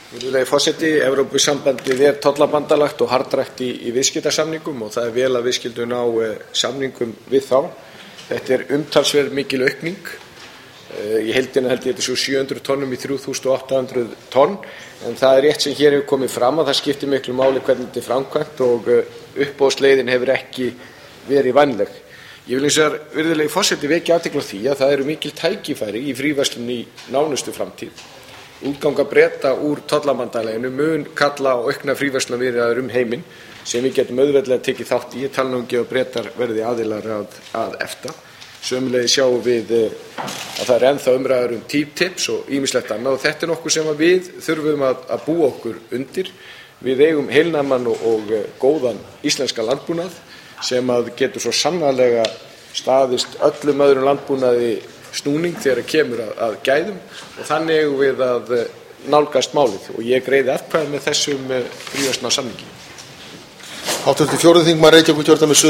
Virðulegi forseti, Evrópusambandið tollabandalag og harðrækt í viðskiptasamningum og það vel að við skyldum ná samningum við þá. Þetta umtalsverð mikil aukning. Í heildina held ég þetta svo 700 tonnum í 3.800 tonn, en það rétt sem hér hefur komið fram að það skiptir miklu máli hvernig þetta framkvæmt og uppboðsleiðin hefur ekki verið vænleg. Ég vil hins vegar, virðulegi forseti, vekja athygli á því að það eru mikil tækifæri í fríverslun í nánustu framtíð. Útganga Breta úr tollabandalaginu mun kalla á aukna fríverslunarviðræður heiminn sem við getum auðveldlega tekið þátt í. Ég tala nú ekki að Bretar verði aðilar að EFTA. Sömuleiðis sjáum við að það ennþá umræður TTIP og ýmislegt annað og þetta nokkuð sem við þurfum að búa okkur undir. Við eigum heilnæman og góðan íslenska landbúnað sem getur svo sannarlega staðist öllum öðrum landbúnaði snúning þegar kemur að gæðum og þannig eigum við að nálgast málið og ég greiði atkvæði með þessum fríverslunarsamningi. Hv. 4. þingmaður Reykjavíkurkjördæmis